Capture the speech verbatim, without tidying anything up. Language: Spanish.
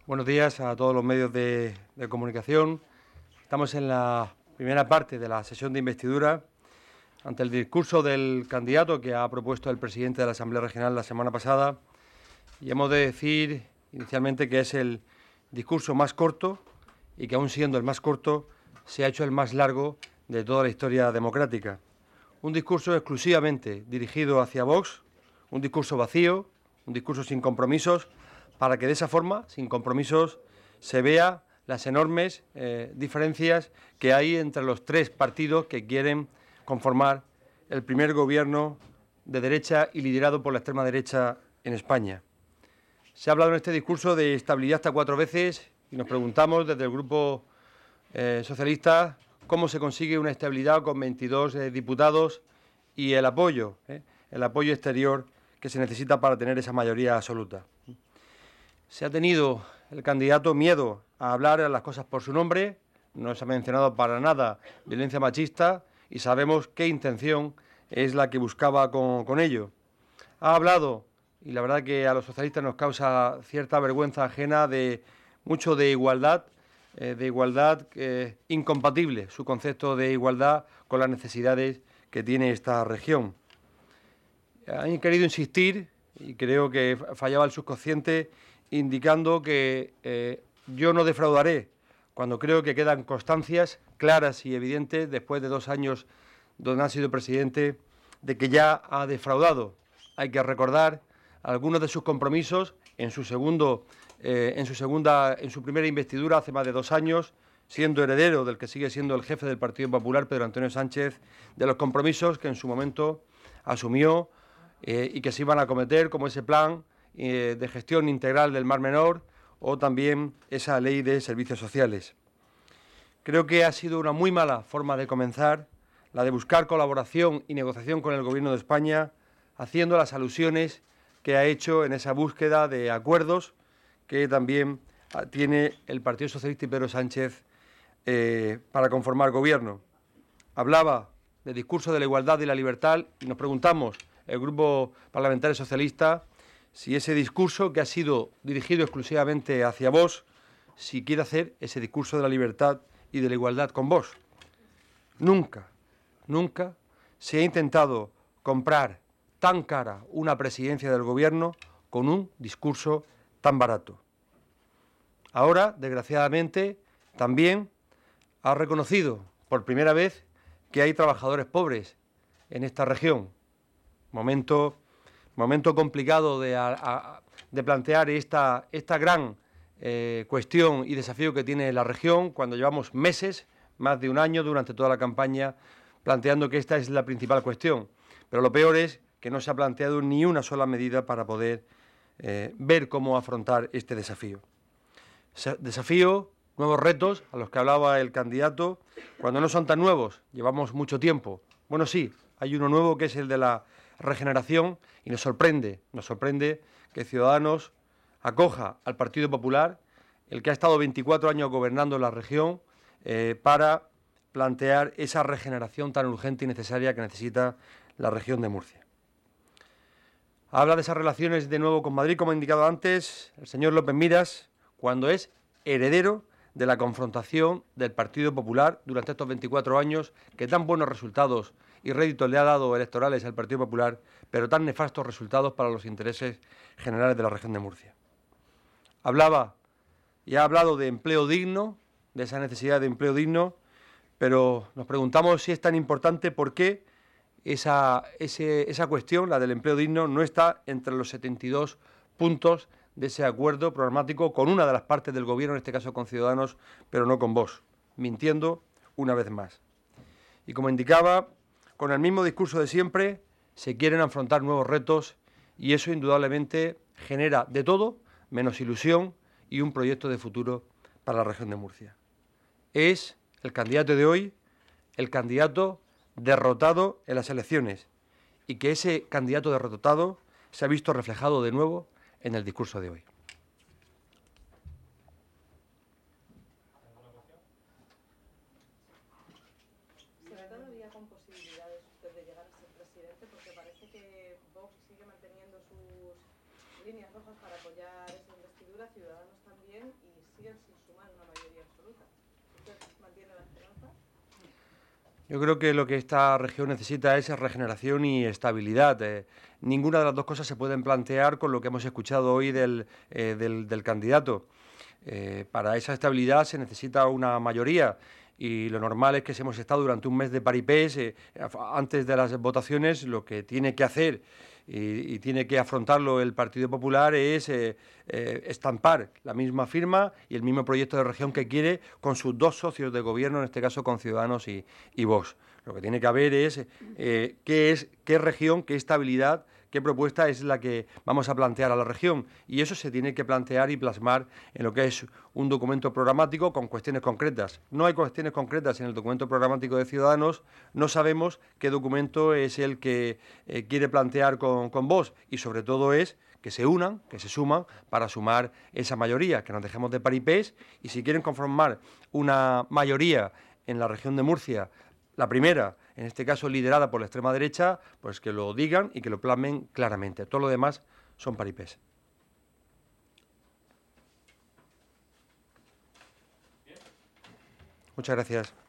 Buenos días a todos los medios de, de comunicación. Estamos en la primera parte de la sesión de investidura ante el discurso del candidato que ha propuesto el presidente de la Asamblea Regional la semana pasada. Y hemos de decir inicialmente que es el discurso más corto y que, aun siendo el más corto, se ha hecho el más largo de toda la historia democrática. Un discurso exclusivamente dirigido hacia Vox, un discurso vacío, un discurso sin compromisos, para que de esa forma, sin compromisos, se vea las enormes eh, diferencias que hay entre los tres partidos que quieren conformar el primer gobierno de derecha y liderado por la extrema derecha en España. Se ha hablado en este discurso de estabilidad hasta cuatro veces y nos preguntamos desde el Grupo eh, Socialista cómo se consigue una estabilidad con veintidós eh, diputados y el apoyo, eh, el apoyo exterior que se necesita para tener esa mayoría absoluta. Se ha tenido el candidato miedo a hablar las cosas por su nombre, no se ha mencionado para nada violencia machista y sabemos qué intención es la que buscaba con, con ello. Ha hablado, y la verdad que a los socialistas nos causa cierta vergüenza ajena, de mucho de igualdad, eh, de igualdad eh, incompatible, su concepto de igualdad con las necesidades que tiene esta región. Han querido insistir, y creo que fallaba el subconsciente, indicando que eh, yo no defraudaré, cuando creo que quedan constancias claras y evidentes, después de dos años donde ha sido presidente, de que ya ha defraudado. Hay que recordar algunos de sus compromisos en su segundo, eh, en su segunda, en su primera investidura hace más de dos años, siendo heredero del que sigue siendo el jefe del Partido Popular, Pedro Antonio Sánchez, de los compromisos que en su momento asumió eh, y que se iban a acometer, como ese plan eh, de gestión integral del Mar Menor o también esa ley de servicios sociales. Creo que ha sido una muy mala forma de comenzar, la de buscar colaboración y negociación con el Gobierno de España, haciendo las alusiones que ha hecho en esa búsqueda de acuerdos que también tiene el Partido Socialista y Pedro Sánchez eh, para conformar gobierno. Hablaba del discurso de la igualdad y la libertad y nos preguntamos, el Grupo Parlamentario Socialista, si ese discurso que ha sido dirigido exclusivamente hacia Vox, si quiere hacer ese discurso de la libertad y de la igualdad con Vox. Nunca, nunca se ha intentado comprar tan cara una presidencia del Gobierno con un discurso tan barato. Ahora, desgraciadamente, también ha reconocido por primera vez que hay trabajadores pobres en esta región. Momento, momento complicado de, a, a, de plantear esta, esta gran eh, cuestión y desafío que tiene la región cuando llevamos meses, más de un año durante toda la campaña, planteando que esta es la principal cuestión. Pero lo peor es que no se ha planteado ni una sola medida para poder eh, ver cómo afrontar este desafío. Desafío, nuevos retos a los que hablaba el candidato, cuando no son tan nuevos, llevamos mucho tiempo. Bueno, sí, hay uno nuevo que es el de la regeneración y nos sorprende, nos sorprende que Ciudadanos acoja al Partido Popular, el que ha estado veinticuatro años gobernando la región, eh, para plantear esa regeneración tan urgente y necesaria que necesita la región de Murcia. Habla de esas relaciones de nuevo con Madrid, como he indicado antes, el señor López Miras, cuando es heredero de la confrontación del Partido Popular durante estos veinticuatro años, que tan buenos resultados y réditos le ha dado electorales al Partido Popular, pero tan nefastos resultados para los intereses generales de la región de Murcia. Hablaba y ha hablado de empleo digno, de esa necesidad de empleo digno, pero nos preguntamos si es tan importante por qué esa, ese, esa cuestión, la del empleo digno, no está entre los setenta y dos puntos de ese acuerdo programático con una de las partes del Gobierno, en este caso con Ciudadanos, pero no con Vox, mintiendo una vez más. Y como indicaba, con el mismo discurso de siempre, se quieren afrontar nuevos retos y eso indudablemente genera de todo menos ilusión y un proyecto de futuro para la región de Murcia. Es el candidato de hoy, el candidato derrotado en las elecciones y que ese candidato derrotado se ha visto reflejado de nuevo en el discurso de hoy. ¿Se ve todavía con posibilidades usted de llegar a ser presidente? Porque parece que Vox sigue manteniendo sus líneas rojas para apoyar esa investidura, Ciudadanos también, y siguen sin sumar una mayoría absoluta. ¿Usted mantiene la esperanza? Yo creo que lo que esta región necesita es regeneración y estabilidad. Eh, ninguna de las dos cosas se pueden plantear con lo que hemos escuchado hoy del, eh, del, del candidato. Eh, para esa estabilidad se necesita una mayoría y lo normal es que si hemos estado durante un mes de paripés, eh, antes de las votaciones, lo que tiene que hacer y, y tiene que afrontarlo el Partido Popular es eh, eh, estampar la misma firma y el mismo proyecto de región que quiere con sus dos socios de gobierno, en este caso con Ciudadanos y, y Vox. Lo que tiene que haber es eh, qué es qué región, qué estabilidad, qué propuesta es la que vamos a plantear a la región. Y eso se tiene que plantear y plasmar en lo que es un documento programático con cuestiones concretas. No hay cuestiones concretas en el documento programático de Ciudadanos, no sabemos qué documento es el que eh, quiere plantear con, con Vox y sobre todo es que se unan, que se suman para sumar esa mayoría, que nos dejemos de paripés y si quieren conformar una mayoría en la región de Murcia, la primera, en este caso liderada por la extrema derecha, pues que lo digan y que lo plasmen claramente. Todo lo demás son paripés. Muchas gracias.